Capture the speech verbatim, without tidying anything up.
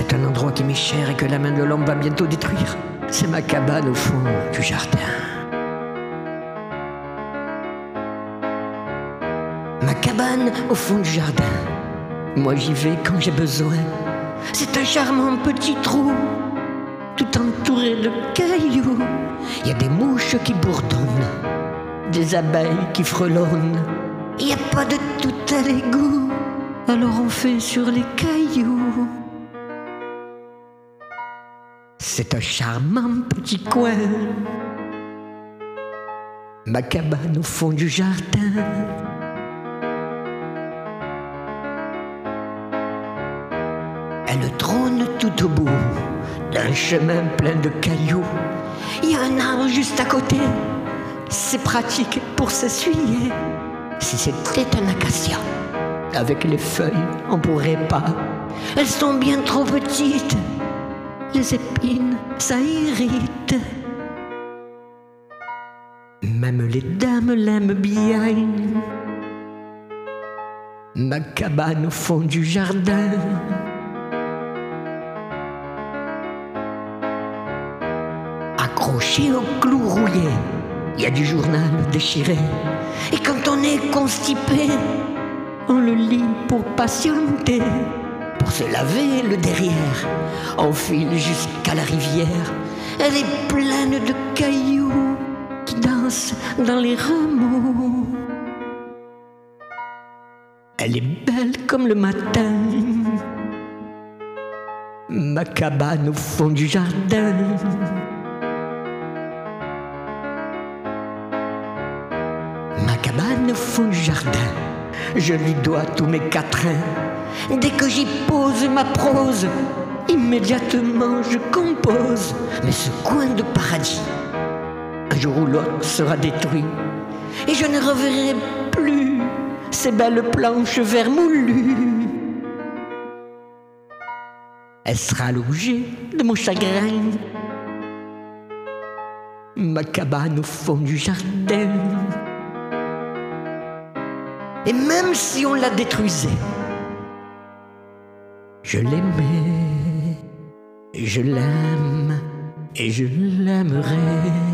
C'est un endroit qui m'est cher et que la main de l'homme va bientôt détruire. C'est ma cabane au fond du jardin. Ma cabane au fond du jardin. Moi j'y vais quand j'ai besoin. C'est un charmant petit trou, tout entouré de cailloux. Il y a des mouches qui bourdonnent, des abeilles qui frelonnent. Il n'y a pas de tout à l'égout, alors on fait sur les cailloux. C'est un charmant petit coin, ma cabane au fond du jardin. Elle trône tout au bout d'un chemin plein de cailloux. Il y a un arbre juste à côté, c'est pratique pour s'essuyer. Si c'était un acacia, avec les feuilles on pourrait pas. Elles sont bien trop petites, les épines ça irrite. Même les dames l'aiment bien, ma cabane au fond du jardin. Accroché au clou rouillé, il y a du journal déchiré. Et quand on est constipé, on le lit pour patienter. Pour se laver le derrière, on file jusqu'à la rivière. Elle est pleine de cailloux qui dansent dans les rameaux. Elle est belle comme le matin, ma cabane au fond du jardin. Ma cabane au fond du jardin, je lui dois tous mes quatrains. Dès que j'y pose ma prose, immédiatement je compose. Mais ce coin de paradis, un jour ou l'autre sera détruit, et je ne reverrai plus ces belles planches vermoulues. Elle sera l'objet de mon chagrin, ma cabane au fond du jardin. Et même si on la détruisait, je l'aimais, je l'aime et je l'aimerai.